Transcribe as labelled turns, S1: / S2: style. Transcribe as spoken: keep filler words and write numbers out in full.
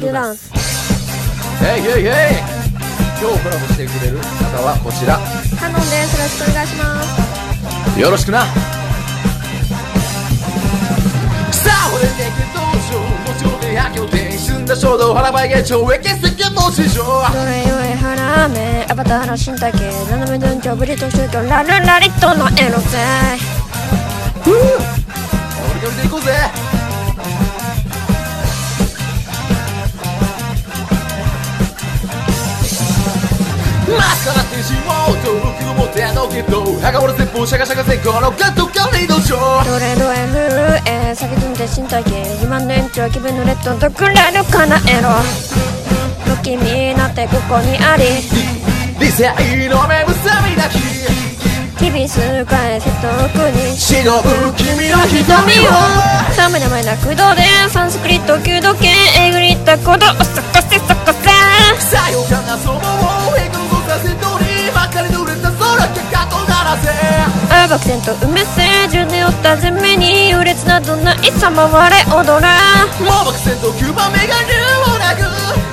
S1: ュダンス。
S2: ヘイヘイヘイ。今日コラボしてくれる方はこちら
S1: カノンです。よろしくお願いします。
S2: よろしくな。さあ俺でけ道場路上で破境転死んだ衝動腹ばいげ懲役世間の市場
S1: どれより腹目アバターの身体系斜め順調ブリと宗教ラルラリットのエロゼ
S2: ふぅ俺が見ていこうぜ。マスカラってしもうと服を持ってあのゲットはがおら前方シャカシャカ前後のガットガリのショー
S1: どれどれルルエ先積んで身体系自慢年長気分のレッドとくれるかなエロ不気味なってここにあり
S2: 理性の目むさみなき
S1: 日々数回説得に
S2: 忍ぶ君の瞳を
S1: さめなめな駆動でサンスクリット弓道剣えぐりったことをそこせそこせ
S2: さよかなそのえぐるさせとりばかり濡れた空けかとならせ
S1: あばくせんと埋めせ順で折った前面に憂烈などないさまわれ踊れ
S2: もうばくせんと九番目が竜をなぐ